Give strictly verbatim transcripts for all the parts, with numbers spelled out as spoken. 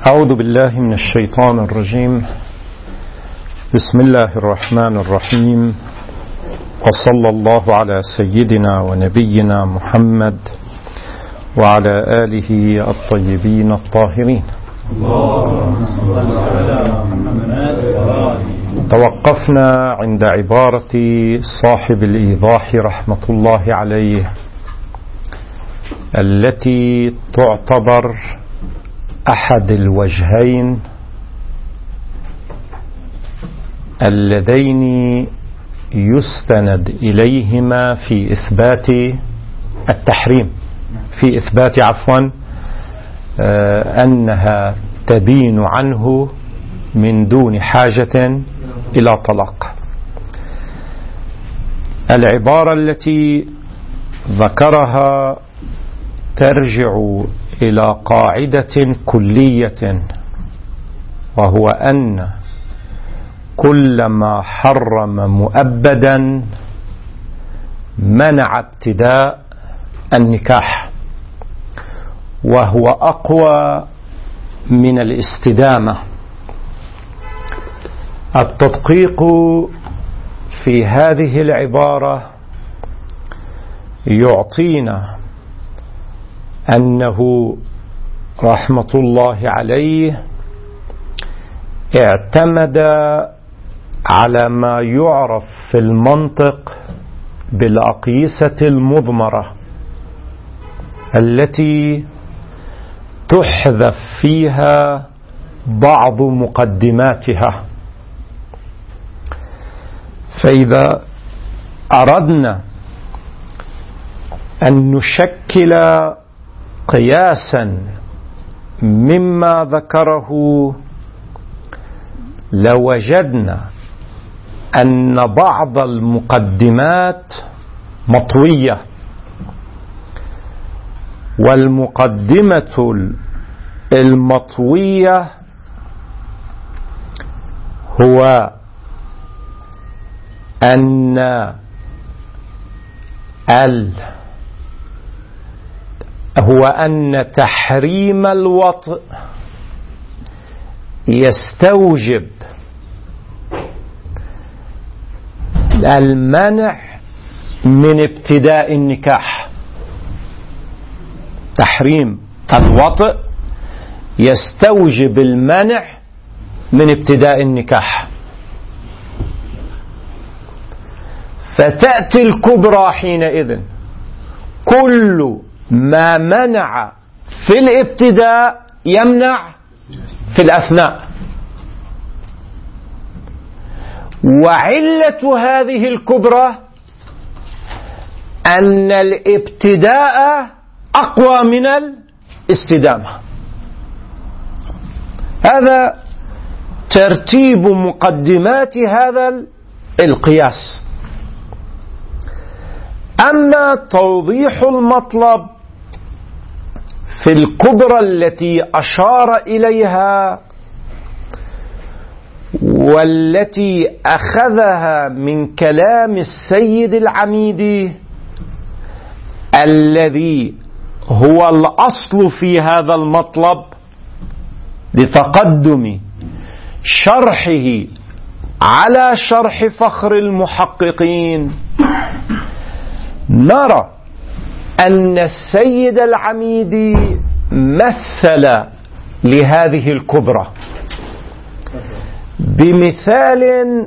أعوذ بالله من الشيطان الرجيم. بسم الله الرحمن الرحيم، وصلى الله على سيدنا ونبينا محمد وعلى آله الطيبين الطاهرين. توقفنا عند عبارة صاحب الإيضاح رحمة الله عليه التي تعتبر أحد الوجهين اللذين يستند إليهما في إثبات التحريم، في إثبات عفوا آه أنها تبين عنه من دون حاجة إلى طلاق. العبارة التي ذكرها ترجع إلى قاعدة كلية، وهو أن كل ما حرم مؤبدا منع ابتداء النكاح، وهو أقوى من الاستدامة. التدقيق في هذه العبارة يعطينا أنه رحمة الله عليه اعتمد على ما يعرف في المنطق بالأقيسة المضمرة التي تحذف فيها بعض مقدماتها. فإذا أردنا أن نشكل قياسا مما ذكره لوجدنا أن بعض المقدمات مطوية، والمقدمة المطوية هو أن ال هو أن تحريم الوطء يستوجب المنع من ابتداء النكاح. تحريم الوطء يستوجب المنع من ابتداء النكاح، فتأتي الكبرى حينئذ كل ما منع في الابتداء يمنع في الأثناء. وعلة هذه الكبرى أن الابتداء أقوى من الاستدامة. هذا ترتيب مقدمات هذا القياس. أما توضيح المطلب في الكبرى التي أشار إليها والتي أخذها من كلام السيد العميدي الذي هو الأصل في هذا المطلب لتقدم شرحه على شرح فخر المحققين، نرى أن السيد العميدي مثل لهذه الكبرى بمثال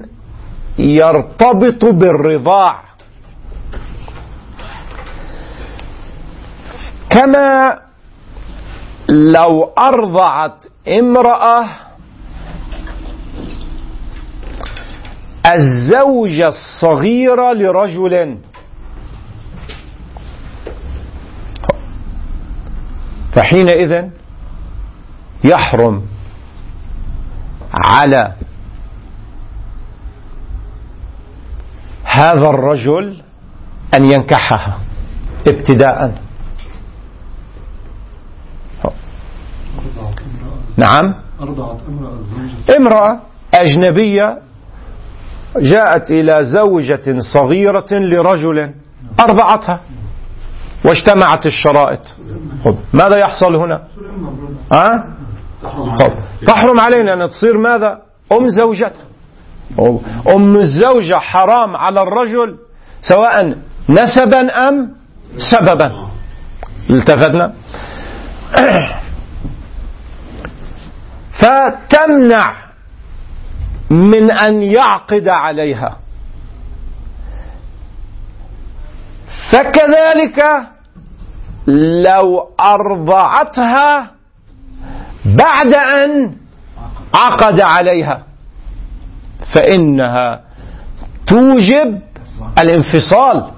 يرتبط بالرضاع، كما لو أرضعت امرأة الزوجة الصغيرة لرجل، فحينئذ يحرم على هذا الرجل أن ينكحها ابتداء. نعم، امرأة أجنبية جاءت إلى زوجة صغيرة لرجل أرضعتها واجتمعت الشرائط. خذ. ماذا يحصل هنا؟ أه؟ تحرم علينا أن تصير ماذا؟ أم زوجته. أم الزوجة حرام على الرجل سواء نسبا أم سببا. التفتنا. فتمنع من أن يعقد عليها. فكذلك لو أرضعتها بعد أن عقد عليها فإنها توجب الانفصال.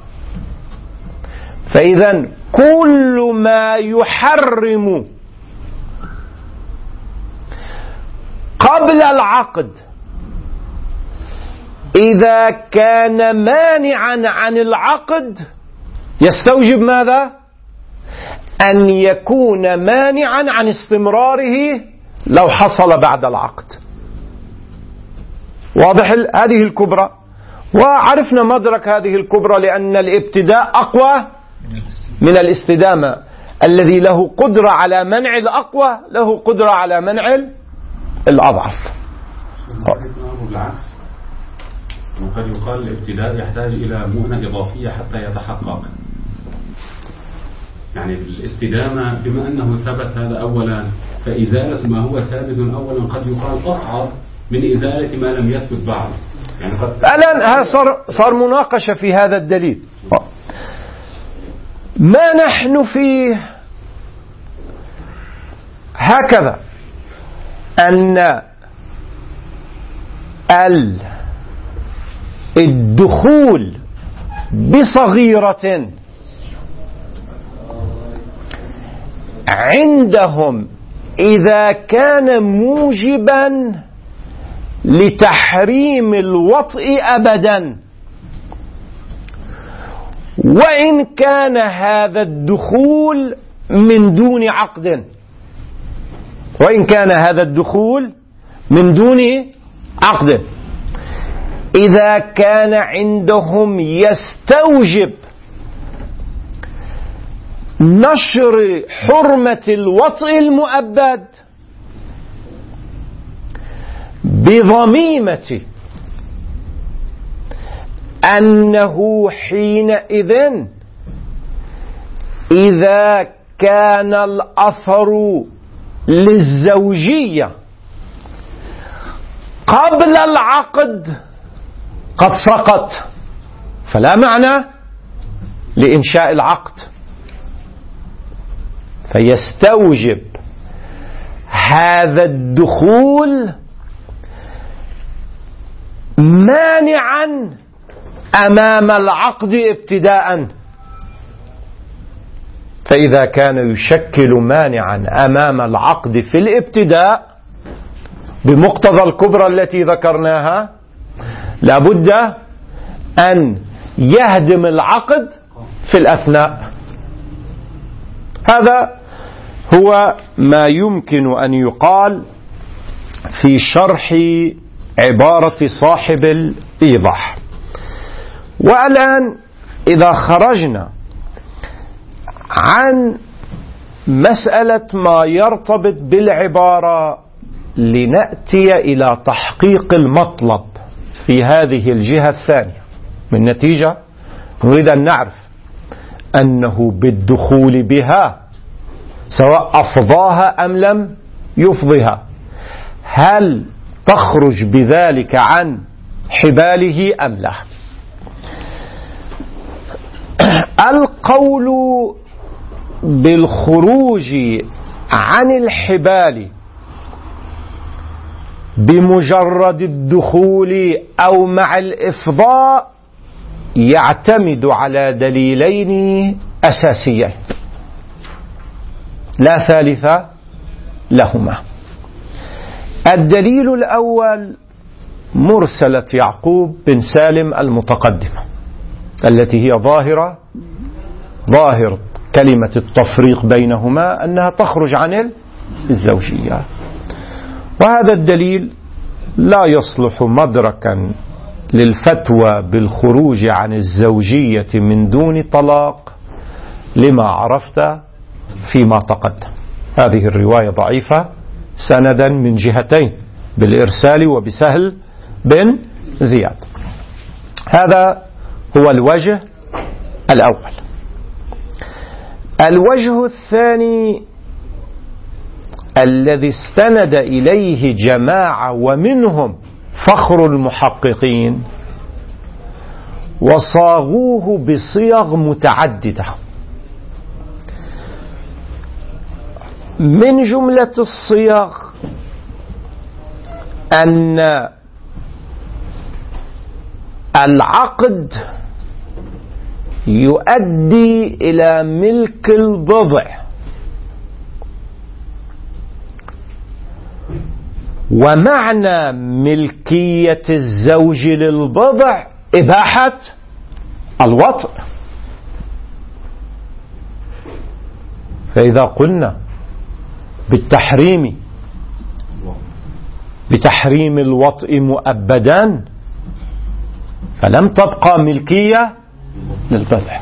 فإذا كل ما يحرم قبل العقد إذا كان مانعا عن العقد يستوجب ماذا؟ أن يكون مانعا عن استمراره لو حصل بعد العقد. واضح؟ هذه الكبرى. وعرفنا مدرك هذه الكبرى لأن الابتداء أقوى من الاستدامة. الذي له قدرة على منع الأقوى له قدرة على منع الأضعف. بالعكس وقد يقال الابتداء يحتاج إلى مؤنة إضافية حتى يتحقق. يعني الاستدامة بما أنه ثبت هذا أولا فإزالة ما هو ثابت أولا قد يقال أصعب من إزالة ما لم يثبت بعد. يعني الآن صار صار مناقشة في هذا الدليل. ما نحن فيه هكذا أن الدخول بصغيرة عندهم إذا كان موجبا لتحريم الوطء أبدا، وإن كان هذا الدخول من دون عقد، وإن كان هذا الدخول من دون عقد، إذا كان عندهم يستوجب نشر حرمة الوطء المؤبد بضميمة أنه حينئذ إذا كان الأثر للزوجية قبل العقد قد سقط، فلا معنى لإنشاء العقد. فيستوجب هذا الدخول مانعا أمام العقد ابتداء. فإذا كان يشكل مانعا أمام العقد في الابتداء بمقتضى الكبرى التي ذكرناها لابد أن يهدم العقد في الأثناء. هذا هو ما يمكن أن يقال في شرح عبارة صاحب الإيضاح. والآن إذا خرجنا عن مسألة ما يرتبط بالعبارة لنأتي إلى تحقيق المطلب في هذه الجهة الثانية من نتيجة، نريد أن نعرف أنه بالدخول بها سواء أفضاها أم لم يفضها هل تخرج بذلك عن حباله أم لا. القول بالخروج عن الحبال بمجرد الدخول أو مع الإفضاء يعتمد على دليلين أساسيين لا ثالث لهما. الدليل الأول مرسلة يعقوب بن سالم المتقدمة التي هي ظاهرة ظاهر كلمة التفريق بينهما أنها تخرج عن الزوجية، وهذا الدليل لا يصلح مدركا للفتوى بالخروج عن الزوجية من دون طلاق لما عرفت فيما تقدم. هذه الرواية ضعيفة سندا من جهتين، بالإرسال وبسهل بن زياد. هذا هو الوجه الأول. الوجه الثاني الذي استند إليه جماعة ومنهم فخر المحققين وصاغوه بصيغ متعددة. من جملة الصيغ أن العقد يؤدي إلى ملك البضع، ومعنى ملكية الزوج للبضع إباحة الوطء. فإذا قلنا بالتحريم بتحريم الوطء مؤبدا فلم تبقى ملكية للبضع،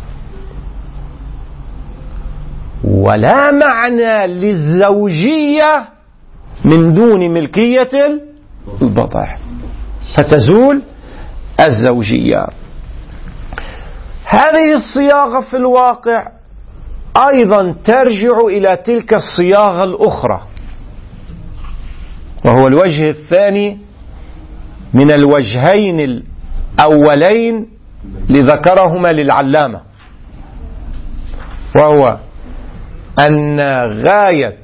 ولا معنى للزوجية من دون ملكية البضع، فتزول الزوجية. هذه الصياغة في الواقع أيضا ترجع إلى تلك الصياغة الأخرى، وهو الوجه الثاني من الوجهين الأولين لذكرهما للعلامة، وهو أن غاية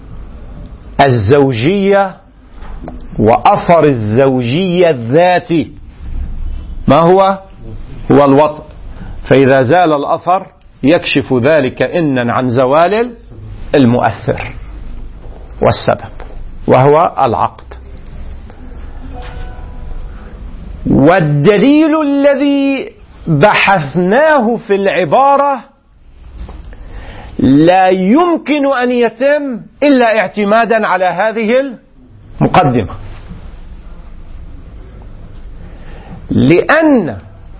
الزوجية وأثر الزوجية الذاتي ما هو؟ هو الوطء. فإذا زال الأثر يكشف ذلك إنًا عن زوال المؤثر والسبب، وهو العقد. والدليل الذي بحثناه في العبارة لا يمكن أن يتم إلا اعتمادا على هذه المقدمة، لأن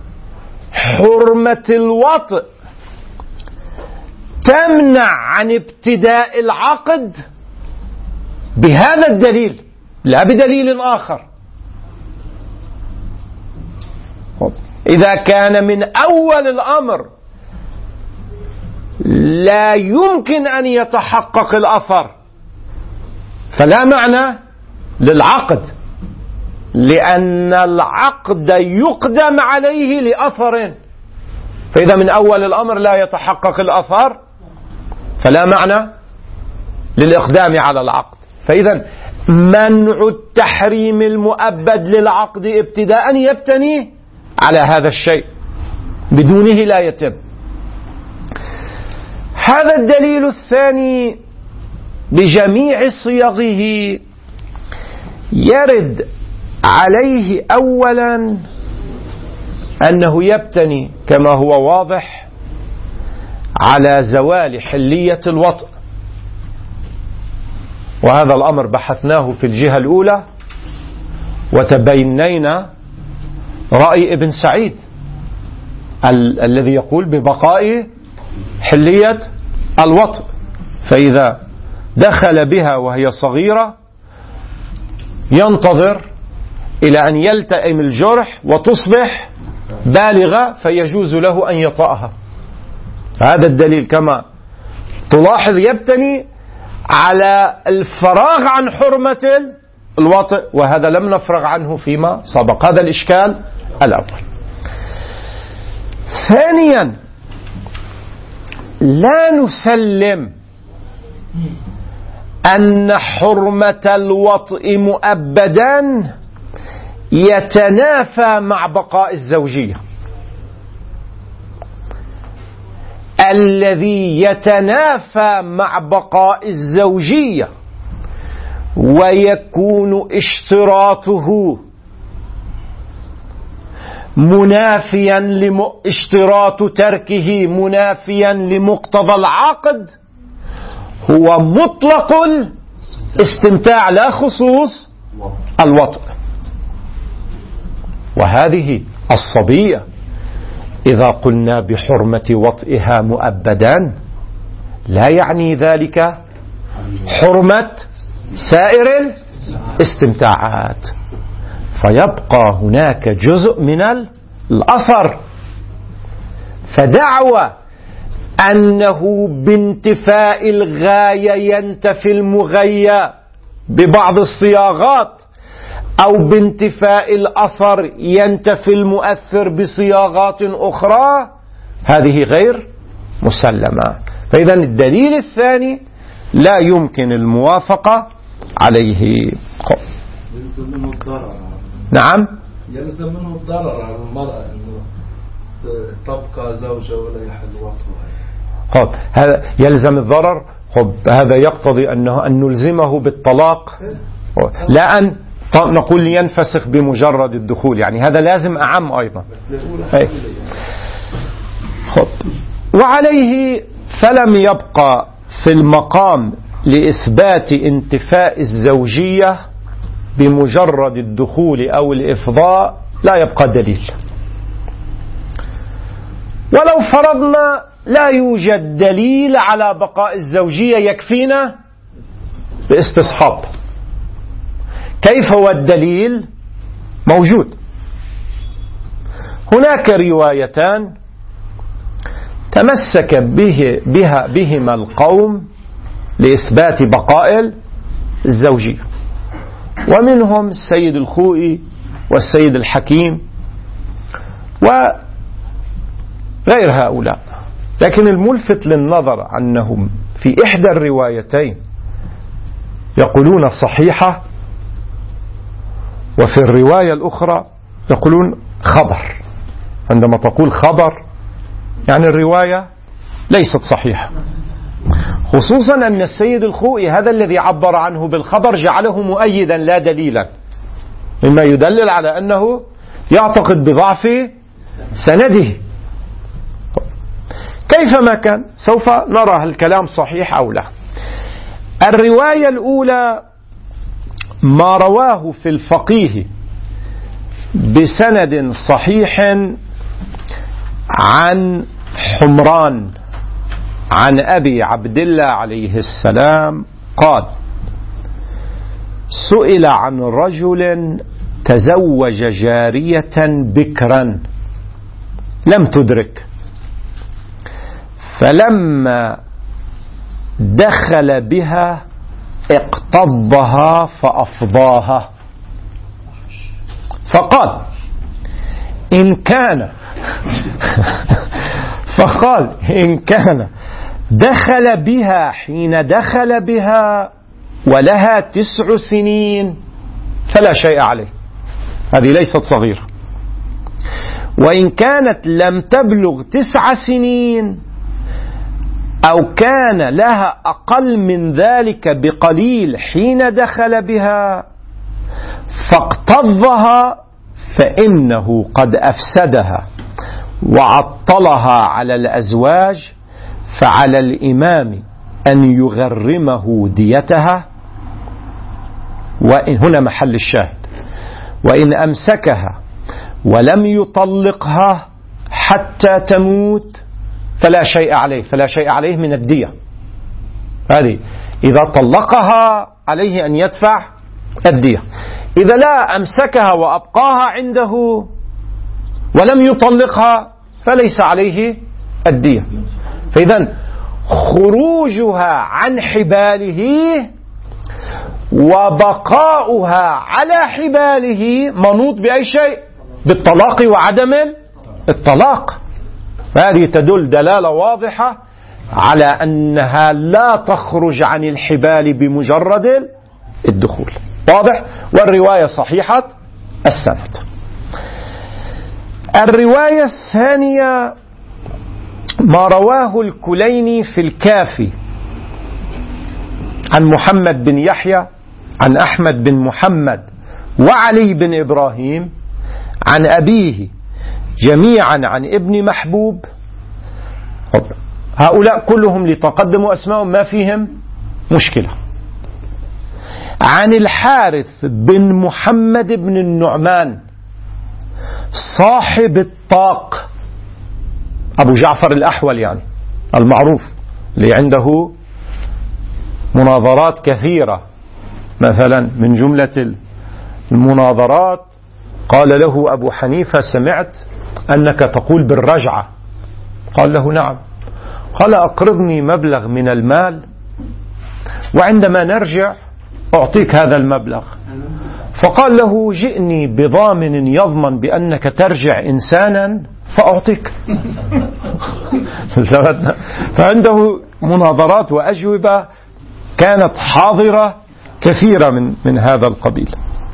حرمة الوطء تمنع عن ابتداء العقد بهذا الدليل لا بدليل آخر. إذا كان من أول الأمر لا يمكن أن يتحقق الأثر فلا معنى للعقد، لأن العقد يقدم عليه لأثر. فإذا من أول الأمر لا يتحقق الأثر فلا معنى للإقدام على العقد. فإذا منع التحريم المؤبد للعقد ابتداء يبتني على هذا الشيء، بدونه لا يتم. هذا الدليل الثاني بجميع صيغه يرد عليه أولا أنه يبتني كما هو واضح على زوال حلية الوطء، وهذا الأمر بحثناه في الجهة الأولى وتبينينا رأي ابن سعيد ال- الذي يقول ببقاء حلية الوطء، فإذا دخل بها وهي صغيرة ينتظر إلى أن يلتئم الجرح وتصبح بالغة فيجوز له أن يطأها. هذا الدليل كما تلاحظ يبتني على الفراغ عن حرمة الوطء، وهذا لم نفرغ عنه فيما سبق. هذا الإشكال الأول. ثانيا، لا نسلم أن حرمة الوطء مؤبدا يتنافى مع بقاء الزوجية. الذي يتنافى مع بقاء الزوجية ويكون اشتراطه منافيا لم... اشتراط تركه منافيا لمقتضى العقد هو مطلق الاستمتاع لا خصوص الوطء. وهذه الصبية إذا قلنا بحرمة وطئها مؤبدا لا يعني ذلك حرمة سائر الاستمتاعات، فيبقى هناك جزء من الأثر. فدعوى أنه بانتفاء الغاية ينتفي المغيى ببعض الصياغات، أو بانتفاء الأثر ينتفي المؤثر بصياغات أخرى، هذه غير مسلمة. فإذا الدليل الثاني لا يمكن الموافقة عليه. يلزم منه الضرر. نعم، يلزم منه الضرر على المرأة أنه تبقى زوجة ولا يحل وطئها. خب هذا يلزم الضرر. خب هذا يقتضي أنه أن نلزمه بالطلاق، لا أن نقول ينفسخ بمجرد الدخول، يعني هذا لازم أعم أيضا. خب وعليه فلم يبقى في المقام لإثبات انتفاء الزوجية بمجرد الدخول أو الإفضاء، لا يبقى دليل. ولو فرضنا لا يوجد دليل على بقاء الزوجية يكفينا باستصحاب، كيف هو الدليل؟ موجود. هناك روايتان تمسك به بها بهما القوم لإثبات بقاء الزوجية، ومنهم السيد الخوئي والسيد الحكيم وغير هؤلاء. لكن الملفت للنظر أنهم في إحدى الروايتين يقولون صحيحة، وفي الرواية الأخرى يقولون خبر. عندما تقول خبر يعني الرواية ليست صحيحة، خصوصا أن السيد الخوئي هذا الذي عبر عنه بالخبر جعله مؤيدا لا دليلا، مما يدلل على أنه يعتقد بضعف سنده. كيفما كان سوف نرى هل الكلام صحيح أو لا. الرواية الأولى ما رواه في الفقيه بسند صحيح عن حمران عن أبي عبد الله عليه السلام قال: سئل عن رجل تزوج جارية بكرا لم تدرك، فلما دخل بها اقتضها فأفضاها، فقال إن كان فقال إن كان دخل بها حين دخل بها ولها تسع سنين فلا شيء عليه، هذه ليست صغيرة. وإن كانت لم تبلغ تسع سنين أو كان لها أقل من ذلك بقليل حين دخل بها فاقتضها فإنه قد أفسدها وعطلها على الأزواج، فعلى الإمام أن يغرمه ديتها. وإن هنا محل الشاهد: وإن أمسكها ولم يطلقها حتى تموت فلا شيء عليه، فلا شيء عليه من الدية هذه. إذا طلقها عليه أن يدفع الدية، إذا لا أمسكها وأبقاها عنده ولم يطلقها فليس عليه الدية. فإذا خروجها عن حباله وبقاؤها على حباله منوط بأي شيء؟ بالطلاق وعدم الطلاق. فهذه تدل دلالة واضحة على أنها لا تخرج عن الحبال بمجرد الدخول. واضح؟ والرواية صحيحة السند. الرواية الثانية ما رواه الكليني في الكافي عن محمد بن يحيى عن أحمد بن محمد وعلي بن إبراهيم عن أبيه جميعا عن ابن محبوب. هؤلاء كلهم لتقدموا أسماءهم ما فيهم مشكلة. عن الحارث بن محمد بن النعمان صاحب الطاق، أبو جعفر الأحول يعني المعروف اللي عنده مناظرات كثيرة مثلا من جملة المناظرات قال له أبو حنيفة: سمعت أنك تقول بالرجعة. قال له: نعم. قال: أقرضني مبلغ من المال وعندما نرجع أعطيك هذا المبلغ. فقال له: جئني بضامن يضمن بأنك ترجع إنسانا فأعطيك. فعنده مناظرات وأجوبة كانت حاضرة كثيرة من من هذا القبيل.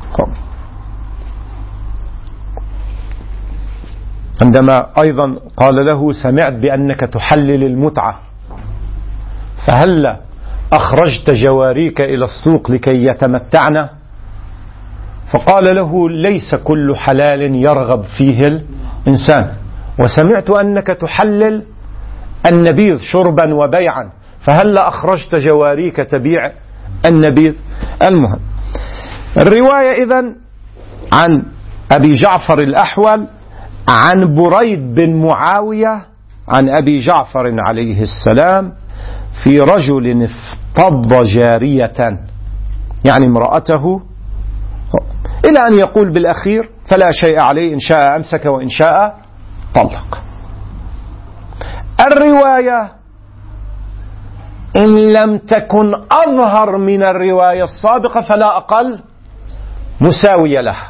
عندما أيضا قال له: سمعت بأنك تحلل المتعة، فهل أخرجت جواريك إلى السوق لكي يتمتعن؟ فقال له: ليس كل حلال يرغب فيه الإنسان، وسمعت أنك تحلل النبيذ شربا وبيعا، فهل أخرجت جواريك تبيع النبيذ؟ المهم، الرواية إذن عن أبي جعفر الأحول عن بريد بن معاوية عن أبي جعفر عليه السلام في رجل افتض جارية، يعني امرأته، إلى أن يقول بالأخير: فلا شيء عليه إن شاء أمسك وإن شاء طلق. الرواية إن لم تكن أظهر من الرواية السابقة فلا أقل مساوية لها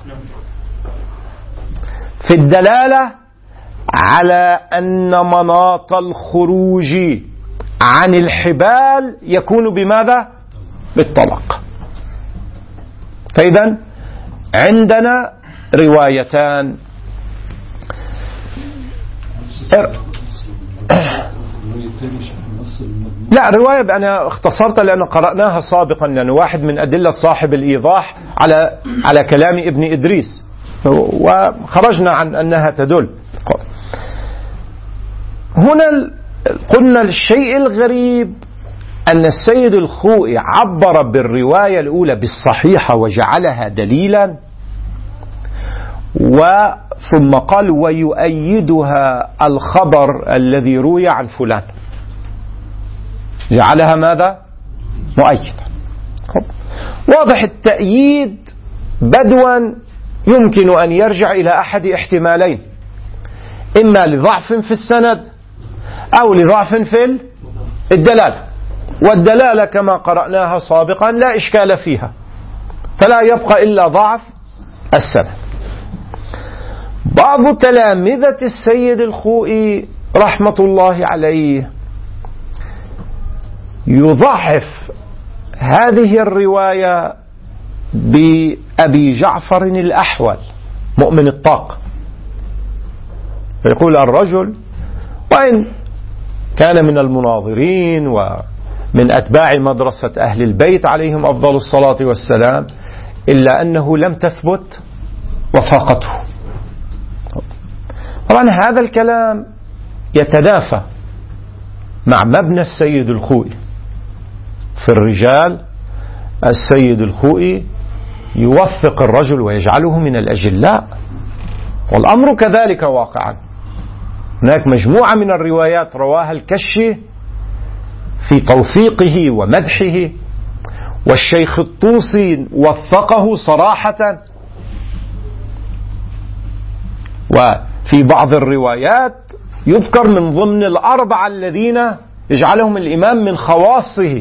في الدلالة على أن مناط الخروج عن الحبال يكون بماذا؟ بالطلاق. فإذا عندنا روايتان. لا، رواية أنا اختصرت لأن قرأناها سابقا، لأنه واحد من أدلة صاحب الإيضاح على على كلام ابن إدريس، وخرجنا عن أنها تدل. هنا قلنا الشيء الغريب أن السيد الخوئي عبر بالرواية الأولى بالصحيحة وجعلها دليلا، وثم قال: ويؤيدها الخبر الذي روي عن فلان، جعلها ماذا؟ مؤيدا. واضح التأييد بدوا يمكن أن يرجع إلى أحد احتمالين: إما لضعف في السند أو لضعف في الدلالة، والدلالة كما قرأناها سابقا لا إشكال فيها، فلا يبقى إلا ضعف السند. بعض تلامذة السيد الخوئي رحمة الله عليه يضعف هذه الرواية بأبي جعفر الأحول مؤمن الطاق، فيقول: الرجل وإن كان من المناظرين ومن أتباع مدرسة أهل البيت عليهم أفضل الصلاة والسلام، إلا أنه لم تثبت وثاقته. طبعا هذا الكلام يتنافى مع مبنى السيد الخوئي. في الرجال السيد الخوئي يوثق الرجل ويجعله من الأجلاء، والأمر كذلك واقعا. هناك مجموعة من الروايات رواها الكشي في توثيقه ومدحه، والشيخ الطوسي وثقه صراحة. وفي بعض الروايات يذكر من ضمن الأربعة الذين يجعلهم الإمام من خواصه.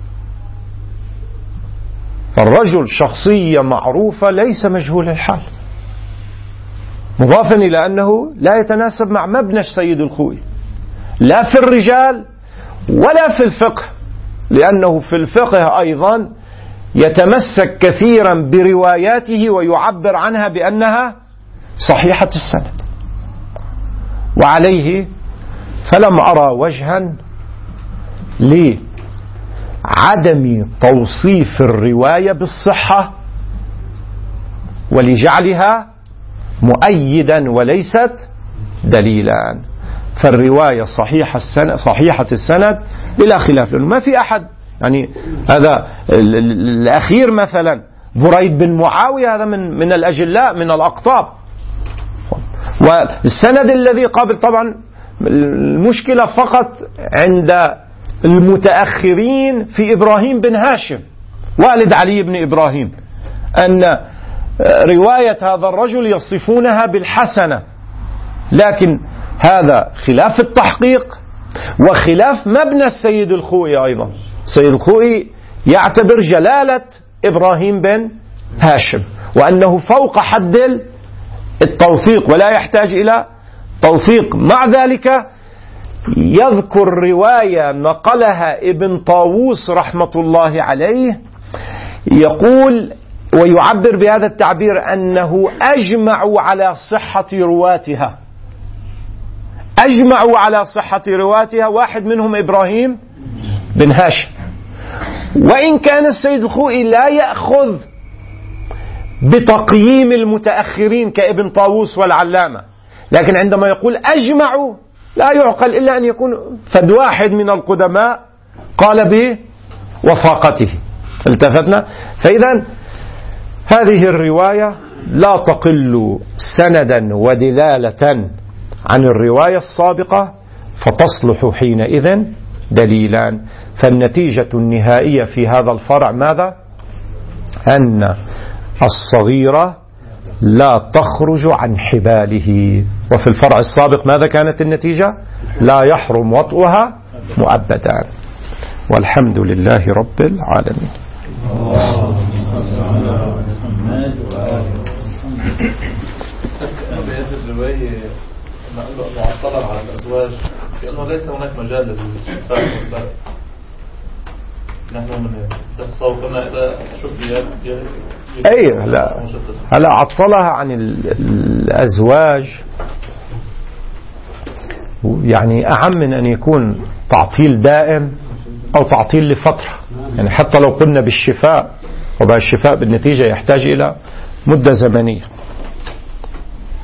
فالرجل شخصية معروفة ليس مجهول الحال، مضافا إلى أنه لا يتناسب مع مبنى السيد الخوئي لا في الرجال ولا في الفقه، لأنه في الفقه أيضا يتمسك كثيرا برواياته ويعبر عنها بأنها صحيحة السند. وعليه فلم أرى وجها لعدم توصيف الرواية بالصحة ولجعلها مؤيدا وليست دليلا. فالرواية صحيحة السند, صحيحة السند بلا خلاف، لأنه ما في أحد يعني هذا الأخير مثلا بريد بن معاوية هذا من من الأجلاء من الأقطاب، والسند الذي قبل طبعا المشكلة فقط عند المتأخرين في إبراهيم بن هاشم، والد علي بن إبراهيم، أن رواية هذا الرجل يصفونها بالحسنة، لكن هذا خلاف التحقيق وخلاف مبنى السيد الخوئي. أيضا السيد الخوئي يعتبر جلالة إبراهيم بن هاشم وأنه فوق حد التوثيق ولا يحتاج إلى توثيق. مع ذلك يذكر رواية نقلها ابن طاووس رحمة الله عليه، يقول ويعبر بهذا التعبير أنه أجمعوا على صحة رواتها، أجمعوا على صحة رواتها، واحد منهم إبراهيم بن هاشم. وإن كان السيد الخوئي لا يأخذ بتقييم المتأخرين كابن طاووس والعلامة، لكن عندما يقول أجمعوا لا يعقل إلا أن يكون فد واحد من القدماء قال بوثاقته. التفتنا؟ فإذا هذه الرواية لا تقل سندا ودلالة عن الرواية السابقة، فتصلح حينئذ دليلان. فالنتيجة النهائية في هذا الفرع ماذا؟ أن الصغيرة لا تخرج عن حباله. وفي الفرع السابق ماذا كانت النتيجة؟ لا يحرم وطئها مؤبدا. والحمد لله رب العالمين. الرواية معطلة على الأزواج لأنه ليس هناك مجال للفرق والفرق. نحن من تصوفنا إذا شفيات أي هلا هلا عطلها عن الأزواج، يعني أهم من أن يكون تعطيل دائم أو تعطيل لفترة. يعني حتى لو قلنا بالشفاء، وبالشفاء بالنتيجة يحتاج إلى مدة زمنية.